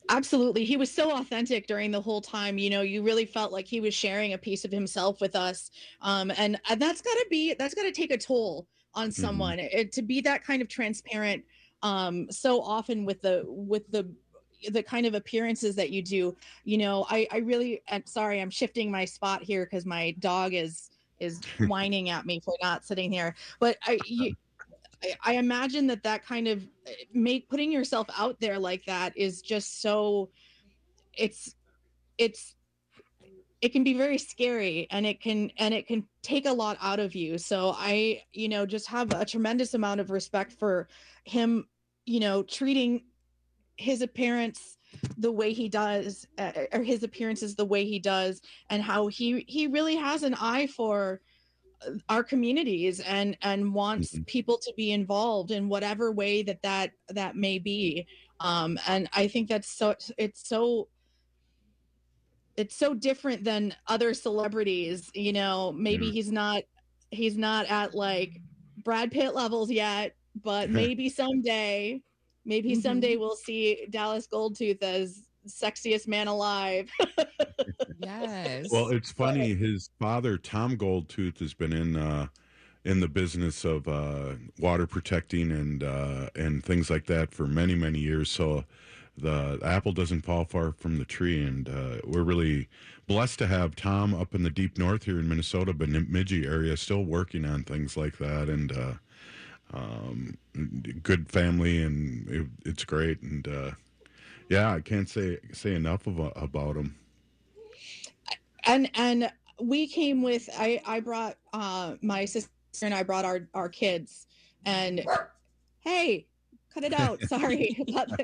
Absolutely. He was so authentic during the whole time. You know, you really felt like he was sharing a piece of himself with us. Um, and, and that's gotta be, that's gotta take a toll on someone. Mm-hmm. it, to be that kind of transparent um, so often with the, with the, the kind of appearances that you do. You know, I, I really, I'm sorry, I'm shifting my spot here because my dog is, is whining at me for not sitting here. But I, you, I imagine that that kind of make putting yourself out there like that is just so it's it's it can be very scary, and it can and it can take a lot out of you. So I, you know, just have a tremendous amount of respect for him, you know, treating his appearance the way he does, uh, or his appearances the way he does, and how he he really has an eye for our communities and and wants mm-hmm. people to be involved in whatever way that that that may be. Um and I think that's so it's so it's so different than other celebrities. You know, maybe mm-hmm. he's not he's not at like Brad Pitt levels yet, but maybe someday maybe mm-hmm. someday we'll see Dallas Goldtooth as sexiest man alive. Yes. Well, it's funny. His father, Tom Goldtooth, has been in uh, in the business of uh, water protecting and uh, and things like that for many many years. So the apple doesn't fall far from the tree, and uh, we're really blessed to have Tom up in the deep north here in Minnesota, Bemidji area, still working on things like that. And uh, um, good family, and it, it's great. And uh, yeah, I can't say say enough of, about him. And and we came with I I brought uh my sister and I brought our our kids, and hey, cut it out. Sorry.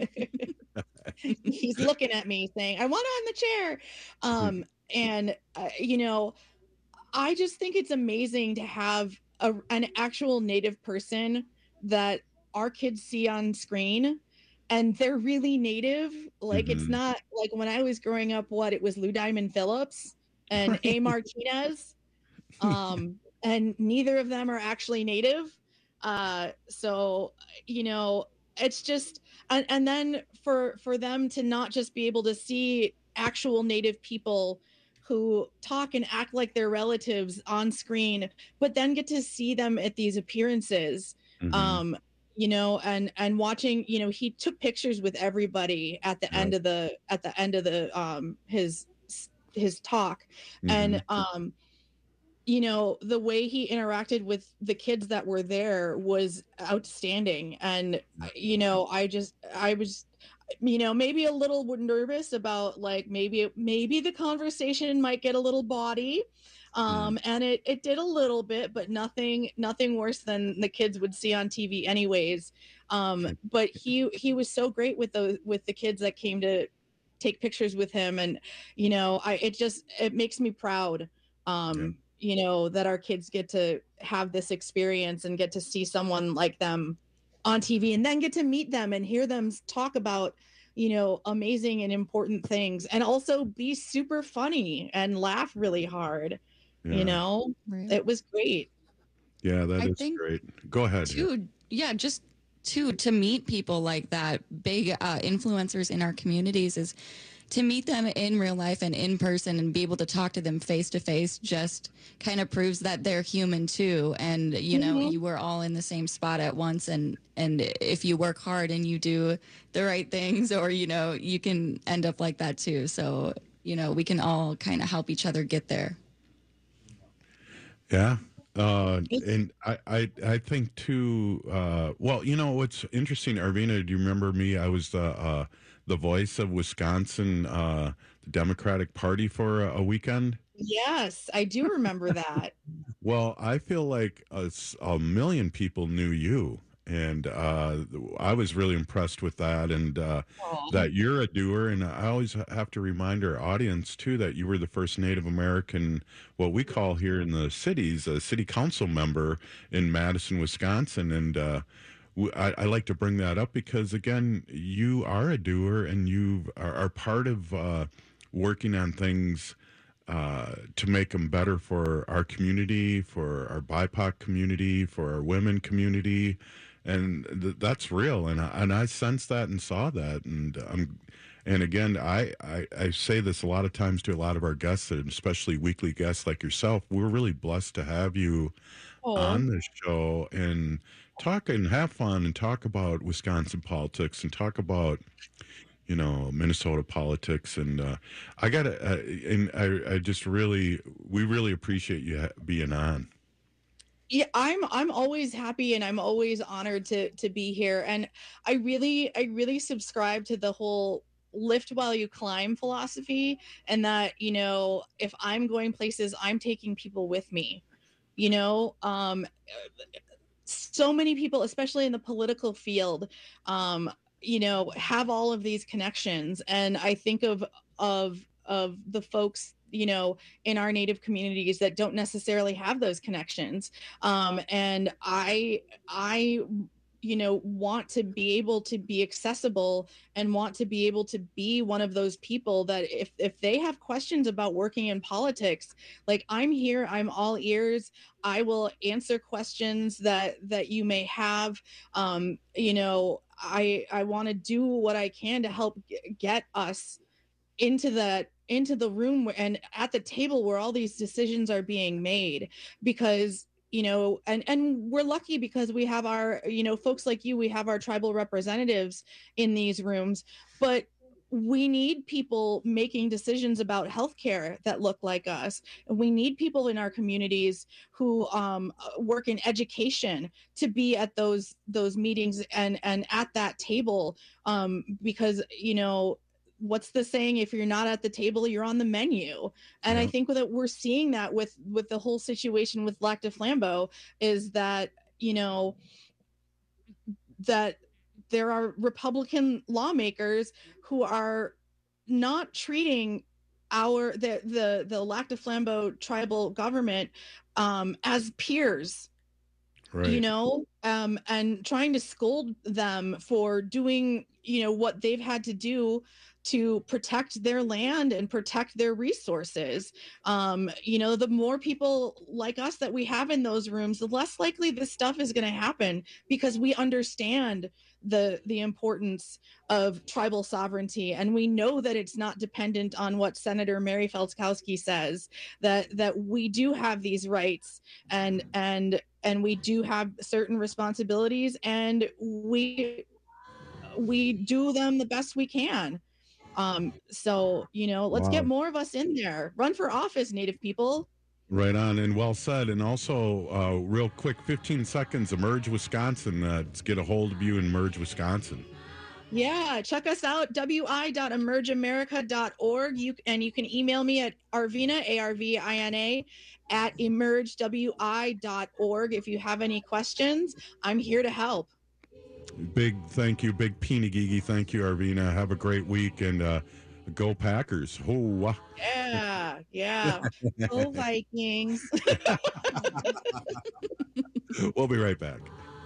He's looking at me saying, I want on the chair. Um and uh, you know, I just think it's amazing to have a, an actual Native person that our kids see on screen, and they're really Native. Like mm-hmm. it's not like when I was growing up, what it was Lou Diamond Phillips and A. Martinez, um, and neither of them are actually Native. Uh, so, you know, it's just, and, and then for, for them to not just be able to see actual Native people who talk and act like their relatives on screen, but then get to see them at these appearances, mm-hmm. um, you know, and, and watching, you know, he took pictures with everybody at the right. end of the, at the end of the, um, his, his talk. Mm-hmm. And um you know, the way he interacted with the kids that were there was outstanding. And you know, I just I was you know, maybe a little nervous about like maybe maybe the conversation might get a little bawdy. Um mm. and it it did a little bit, but nothing nothing worse than the kids would see on T V anyways. Um but he he was so great with the with the kids that came to take pictures with him. And you know, I it just it makes me proud um yeah. you know, that our kids get to have this experience and get to see someone like them on T V, and then get to meet them and hear them talk about, you know, amazing and important things, and also be super funny and laugh really hard. Yeah. You know, right. It was great. Yeah, that I is great. Go ahead. Dude, yeah, just to to meet people like that, big uh, influencers in our communities, is to meet them in real life and in person and be able to talk to them face to face just kind of proves that they're human too. And, you know, mm-hmm. you were all in the same spot at once. And, and if you work hard and you do the right things, or, you know, you can end up like that too. So, you know, we can all kind of help each other get there. Yeah. Uh, and I, I, I think too, uh, well, you know, what's interesting, Arvina, do you remember me? I was the, uh, the voice of Wisconsin, uh, the Democratic Party for a, a weekend. Yes, I do remember that. Well, I feel like a, a million people knew you. And uh, I was really impressed with that, and uh, that you're a doer. And I always have to remind our audience, too, that you were the first Native American, what we call here in the cities, a city council member in Madison, Wisconsin. And uh, I, I like to bring that up because, again, you are a doer, and you are, are part of uh, working on things uh, to make them better for our community, for our B I P O C community, for our women community. and th- that's real. And I, and I sensed that and saw that. And um, and again, I, I, I say this a lot of times to a lot of our guests, and especially weekly guests like yourself. We're really blessed to have you Oh. on this show and talk and have fun and talk about Wisconsin politics and talk about, you know, Minnesota politics. And uh, I got to, uh, and I, I just really, we really appreciate you ha- being on. Yeah, I'm I'm always happy and I'm always honored to to be here. And I really I really subscribe to the whole lift while you climb philosophy, and that, you know, if I'm going places, I'm taking people with me. You know, um, so many people, especially in the political field, um, you know, have all of these connections. And I think of of of the folks, you know, in our Native communities that don't necessarily have those connections. Um, and I I you know, want to be able to be accessible and want to be able to be one of those people that if if they have questions about working in politics, like, I'm here, I'm all ears. I will answer questions that that you may have. Um, you know, I I want to do what I can to help g- get us into that into the room and at the table where all these decisions are being made, because you know, and and we're lucky because we have our, you know, folks like you, we have our tribal representatives in these rooms, but we need people making decisions about healthcare that look like us. And we need people in our communities who um, work in education to be at those those meetings and and at that table, um, because, you know, what's the saying? If you're not at the table, you're on the menu. And Yeah. I think that we're seeing that with with the whole situation with Lac du Flambeau, is that, you know, that there are Republican lawmakers who are not treating our the the the Lac du Flambeau tribal government um, as peers. Right. You know, um, and trying to scold them for doing, you know, what they've had to do to protect their land and protect their resources. Um, you know, the more people like us that we have in those rooms, the less likely this stuff is going to happen, because we understand the the importance of tribal sovereignty, and we know that it's not dependent on what Senator Mary Felskowski says, that that we do have these rights, and and and we do have certain responsibilities, and we we do them the best we can. Um, so, you know, let's Wow. get more of us in there. Run for office, Native people. Right on, and well said. And also, uh, real quick, fifteen seconds, Emerge Wisconsin. Uh, let's get a hold of you and Emerge Wisconsin. Yeah, check us out, w i dot emerge america dot org. You and you can email me at Arvina, A R V I N A, at emerge w i dot org if you have any questions. I'm here to help. Big thank you, big Peenagigi. Thank you, Arvina. Have a great week, and uh, go Packers. Oh, Yeah, yeah. Go Vikings. we'll be right back.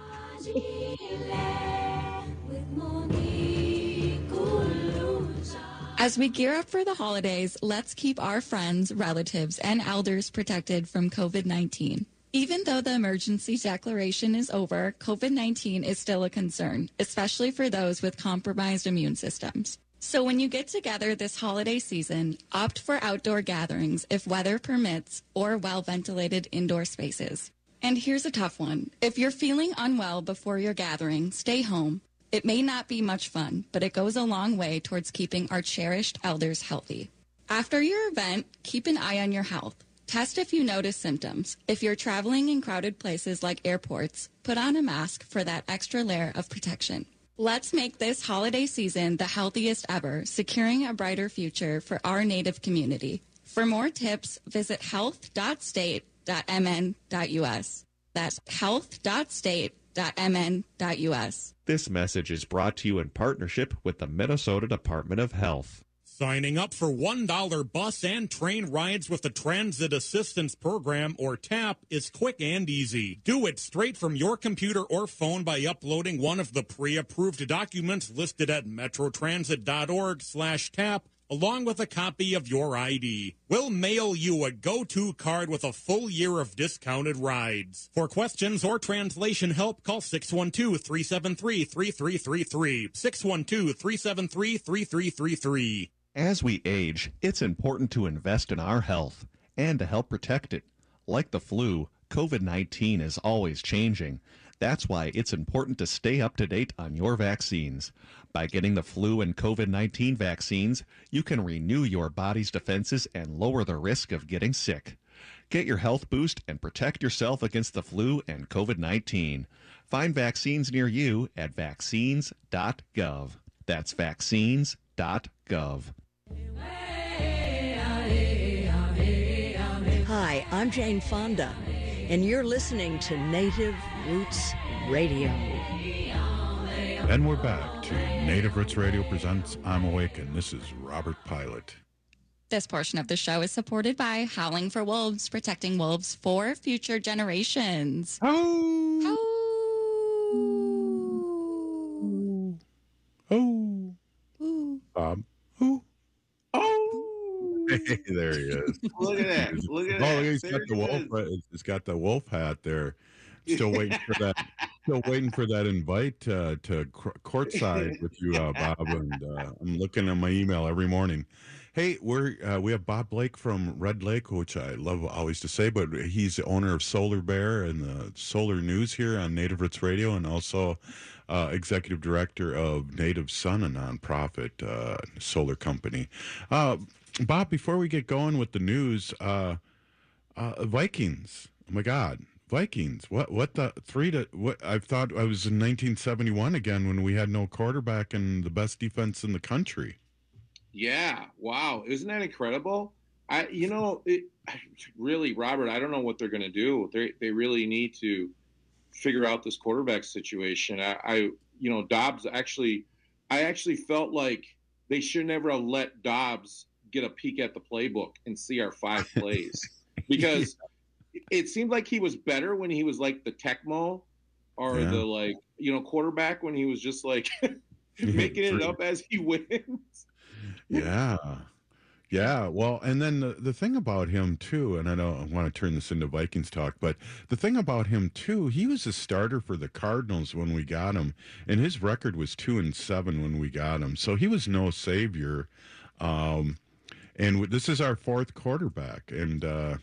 As we gear up for the holidays, let's keep our friends, relatives, and elders protected from COVID nineteen. Even though the emergency declaration is over, COVID nineteen is still a concern, especially for those with compromised immune systems. So when you get together this holiday season, opt for outdoor gatherings if weather permits, or well-ventilated indoor spaces. And here's a tough one. If you're feeling unwell before your gathering, stay home. It may not be much fun, but it goes a long way towards keeping our cherished elders healthy. After your event, keep an eye on your health. Test if you notice symptoms. If you're traveling in crowded places like airports, put on a mask for that extra layer of protection. Let's make this holiday season the healthiest ever, securing a brighter future for our Native community. For more tips, visit health dot state dot m n dot u s. That's health dot state dot m n dot u s. This message is brought to you in partnership with the Minnesota Department of Health. Signing up for one dollar bus and train rides with the Transit Assistance Program, or TAP, is quick and easy. Do it straight from your computer or phone by uploading one of the pre-approved documents listed at metrotransit dot org slash tap along with a copy of your I D. We'll mail you a go-to card with a full year of discounted rides. For questions or translation help, call six one two, three seven three, three three three three, six one two, three seven three, three three three three. As we age, it's important to invest in our health and to help protect it. Like the flu, COVID nineteen is always changing. That's why it's important to stay up to date on your vaccines. By getting the flu and COVID nineteen vaccines, you can renew your body's defenses and lower the risk of getting sick. Get your health boost and protect yourself against the flu and COVID nineteen. Find vaccines near you at vaccines dot gov. That's vaccines dot gov. Hi, I'm Jane Fonda, and you're listening to Native Roots Radio. And we're back to Native Roots Radio presents I'm Awakened. This is Robert Pilot. This portion of the show is supported by Howling for Wolves, protecting wolves for future generations. Oh! Oh! Oh! Bob. Oh! Oh! Hey, there he is. Look at that. Look at oh, that. he's There got the he wolf. is. It's, it's got the wolf hat there. Still waiting for that. Still waiting for that invite uh, to cr- courtside with you, uh, Bob. And uh, I'm looking at my email every morning. Hey, we're uh, we have Bob Blake from Red Lake, which I love always to say, but he's the owner of Solar Bear and the Solar News here on Native Roots Radio, and also uh, executive director of Native Sun, a nonprofit uh, solar company. Uh, Bob, before we get going with the news, uh, uh, Vikings. Oh my God, Vikings. What? What the three to? What? I thought I was in nineteen seventy-one again when we had no quarterback and the best defense in the country. Yeah. Wow. Isn't that incredible? I, you know, it really, Robert, I don't know what they're going to do. They, they really need to figure out this quarterback situation. I, I, you know, Dobbs actually, I actually felt like they should never have let Dobbs get a peek at the playbook and see our five plays because it seemed like he was better when he was like the Tecmo or Yeah. the like, you know, quarterback when he was just like making it up as he wins. Yeah. Yeah. Well, and then the, the thing about him, too, and I don't want to turn this into Vikings talk, but the thing about him, too, he was a starter for the Cardinals when we got him, and his record was two and seven when we got him. So he was no savior. Um, and w- this is our fourth quarterback, and uh,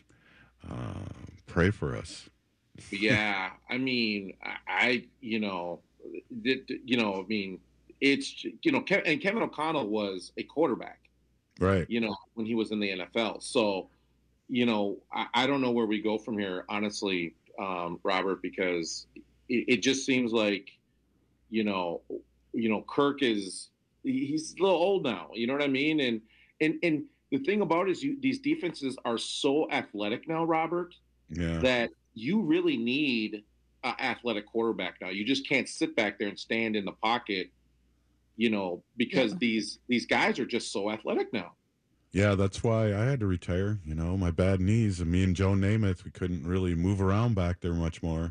uh, pray for us. Yeah, I mean, I, I you know, did, you know, I mean, it's, you know, Kev, and Kevin O'Connell was a quarterback, Right. you know, when he was in the N F L. So, you know, I, I don't know where we go from here, honestly, um, Robert, because it, it just seems like, you know, you know, Kirk is, he's a little old now, you know what I mean? And, and, and the thing about it is you, these defenses are so athletic now, Robert, Yeah. that you really need an athletic quarterback now. You just can't sit back there and stand in the pocket, you know, because Yeah. these these guys are just so athletic now. Yeah, that's why I had to retire. You know, my bad knees, and me and Joe Namath, we couldn't really move around back there much more.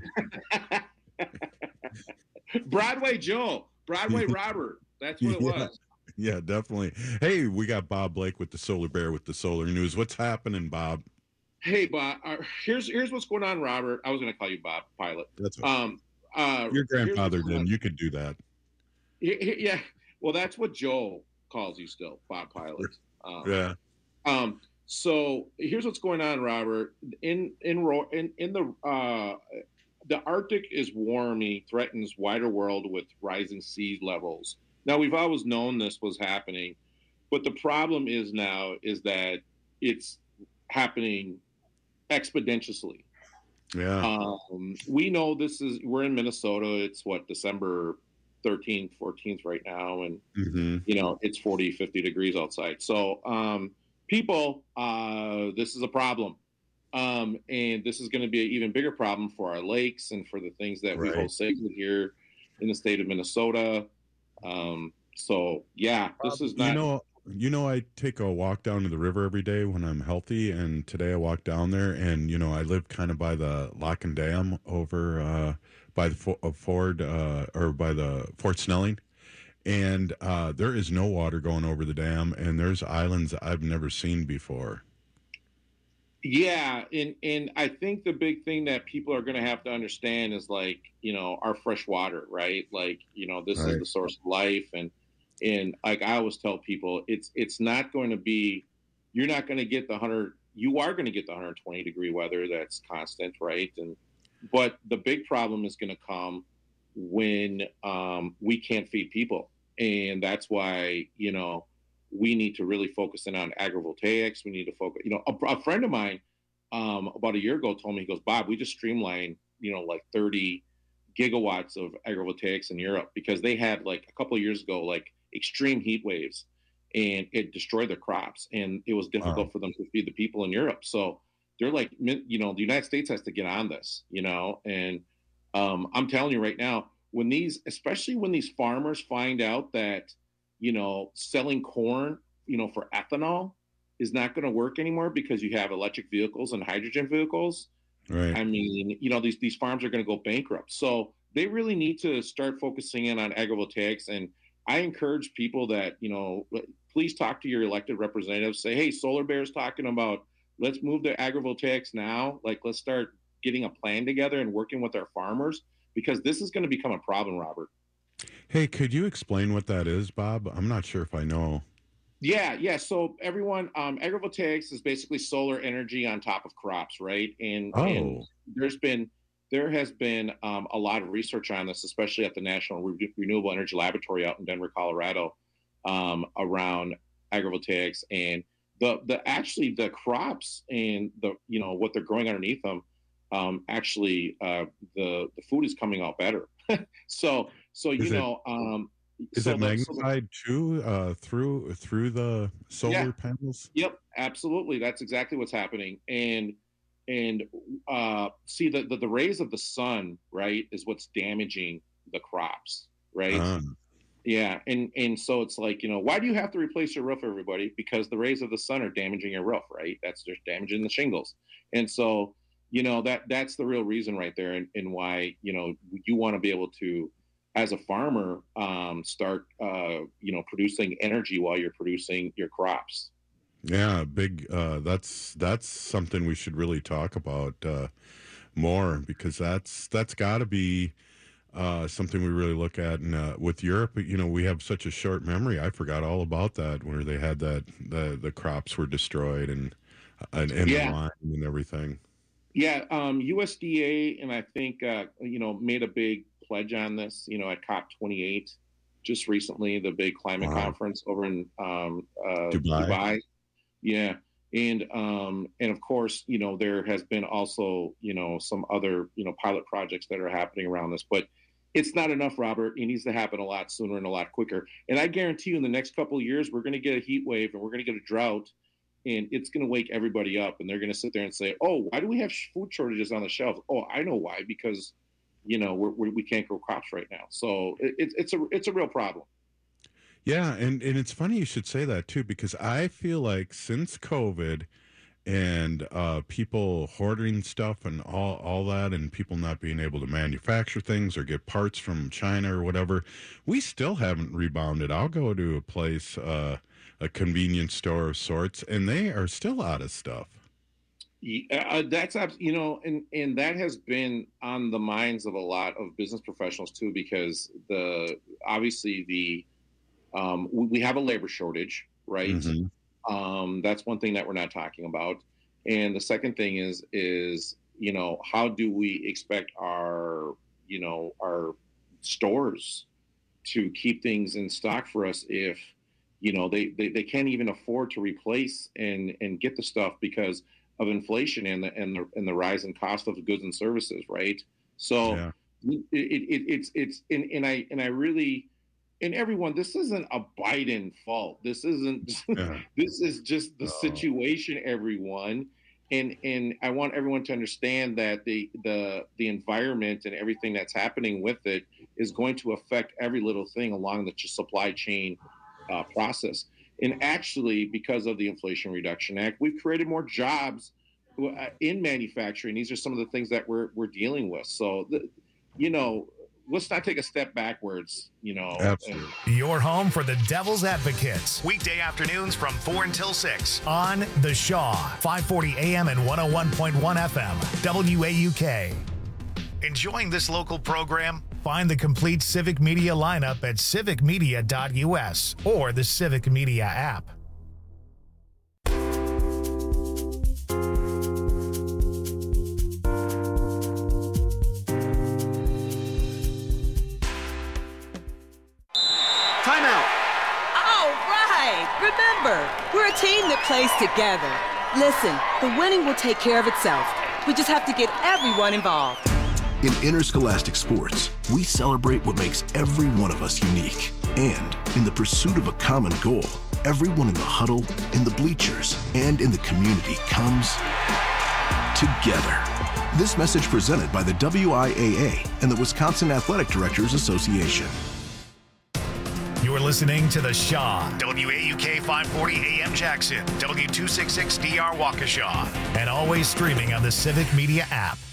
Broadway Joe, Broadway Robert. That's what it Yeah. was. Yeah, definitely. Hey, we got Bob Blake with the Solar Bear with the Solar News. What's happening, Bob? Hey, Bob. Uh, here's here's what's going on, Robert. I was going to call you Bob Pilot. That's okay. um. Uh, Your here's what's grandfather going on. did. You could do that. Y- y- Yeah. Well, that's what Joe calls you still, Bob Pilot. Um, Yeah. Um, so here's what's going on, Robert. In in ro- in in the uh, the Arctic is warming, threatens wider world with rising sea levels. Now we've always known this was happening, but the problem is now is that it's happening exponentially. Yeah. Um, we know this is we're in Minnesota. It's what December thirteenth, fourteenth right now, and Mm-hmm. you know it's forty, fifty degrees outside. So um, people, uh, this is a problem, um, and this is going to be an even bigger problem for our lakes and for the things that we Right. hold sacred here in the state of Minnesota. Um, so yeah, this is not. You know, you know, I take a walk down to the river every day when I'm healthy, and today I walked down there, and you know, I live kind of by the Lock and Dam over uh, by the Fo- uh, Ford uh, or by the Fort Snelling, and uh, there is no water going over the dam, and there's islands I've never seen before. Yeah, and and I think the big thing that people are going to have to understand is, like, you know, our fresh water, right? Like, you know, this Right. is the source of life, and and like I always tell people, it's it's not going to be, you're not going to get the hundred, you are going to get the one hundred twenty degree weather that's constant, right? And but the big problem is going to come when um, we can't feed people, and that's why, you know, we need to really focus in on agrivoltaics. We need to focus, you know, a, a friend of mine um, about a year ago told me, he goes, Bob, we just streamlined, you know, like thirty gigawatts of agrivoltaics in Europe because they had, like, a couple of years ago, like, extreme heat waves, and it destroyed their crops, and it was difficult Wow. for them to feed the people in Europe. So they're like, you know, the United States has to get on this, you know, and um, I'm telling you right now, when these, especially when these farmers find out that, you know, selling corn, you know, for ethanol is not going to work anymore because you have electric vehicles and hydrogen vehicles. Right. I mean, you know, these, these farms are going to go bankrupt. So they really need to start focusing in on agrivoltaics. And I encourage people that, you know, please talk to your elected representatives. Say, hey, Solar Bear's talking about, let's move to agrivoltaics now. Like, let's start getting a plan together and working with our farmers, because this is going to become a problem, Robert. Hey, could you explain what that is, Bob? I'm not sure if I know. Yeah, yeah. So everyone, um, agrivoltaics is basically solar energy on top of crops, right? And, Oh. and there's been, there has been um, a lot of research on this, especially at the National Re- Renewable Energy Laboratory out in Denver, Colorado, um, around agrivoltaics, and the the actually the crops and the, you know, what they're growing underneath them. Um, actually, uh, the the food is coming out better. so so you Is it- know. Um, Is so it the- so the- magnified too uh, through through the solar Yeah. panels? Yep, absolutely. That's exactly what's happening. And and uh, see the, the the rays of the sun, right, is what's damaging the crops, right? Ah. Yeah, and and so it's like, you know, why do you have to replace your roof, everybody? Because the rays of the sun are damaging your roof, right? That's just damaging the shingles. And so, you know, that that's the real reason right there, and, and why, you know, you want to be able to, as a farmer, um, start, uh, you know, producing energy while you're producing your crops. Yeah, big. Uh, that's that's something we should really talk about uh, more, because that's that's got to be uh, something we really look at. And uh, with Europe, you know, we have such a short memory. I forgot all about that, where they had that the the crops were destroyed and and, and Yeah. the line and everything. Yeah, um, U S D A and I think uh, you know, made a big pledge on this, you know, at COP twenty-eight just recently, the big climate Wow. conference over in um, uh, Dubai. Dubai. Yeah, and um, and of course, you know, there has been also, you know, some other, you know, pilot projects that are happening around this, but it's not enough, Robert. It needs to happen a lot sooner and a lot quicker. And I guarantee you, in the next couple of years, we're going to get a heat wave and we're going to get a drought, and it's going to wake everybody up, and they're going to sit there and say, "Oh, why do we have sh- food shortages on the shelves?" Oh, I know why, because, you know, we're, we're, we can't grow crops right now. So it, it's it's a it's a real problem. Yeah, and, and it's funny you should say that too, because I feel like since COVID and uh, people hoarding stuff and all, all that, and people not being able to manufacture things or get parts from China or whatever, we still haven't rebounded. I'll go to a place, uh, a convenience store of sorts, and they are still out of stuff. Yeah, uh, that's abs- you know, and and that has been on the minds of a lot of business professionals too, because the obviously the um, we, we have a labor shortage, right? Mhm. Um, that's one thing that we're not talking about, and the second thing is is you know, how do we expect our you know our stores to keep things in stock for us if you know they, they, they can't even afford to replace and and get the stuff because of inflation and the and the and the rise in cost of goods and services, right? So Yeah. it, it, it it's it's and, and I and I really and everyone, this isn't a Biden fault. This isn't Yeah. this is just the No. situation, everyone. And and I want everyone to understand that the the the environment and everything that's happening with it is going to affect every little thing along the ch- supply chain uh, process. And actually, because of the Inflation Reduction Act, we've created more jobs uh, in manufacturing. These are some of the things that we're we're dealing with. So, the, you know, let's not take a step backwards, you know. Absolutely. Your home for the Devil's Advocates. Weekday afternoons from four until six on The Shaw, five forty A M and one oh one point one F M, W A U K. Enjoying this local program? Find the complete Civic Media lineup at civic media dot U S or the Civic Media app. Timeout. All right. Remember, we're a team that plays together. Listen, the winning will take care of itself. We just have to get everyone involved. In interscholastic sports, we celebrate what makes every one of us unique. And in the pursuit of a common goal, everyone in the huddle, in the bleachers, and in the community comes together. This message presented by the W I A A and the Wisconsin Athletic Directors Association. You're listening to The Shaw, W A U K five forty A M Jackson, W two sixty-six D R Waukesha, and always streaming on the Civic Media app.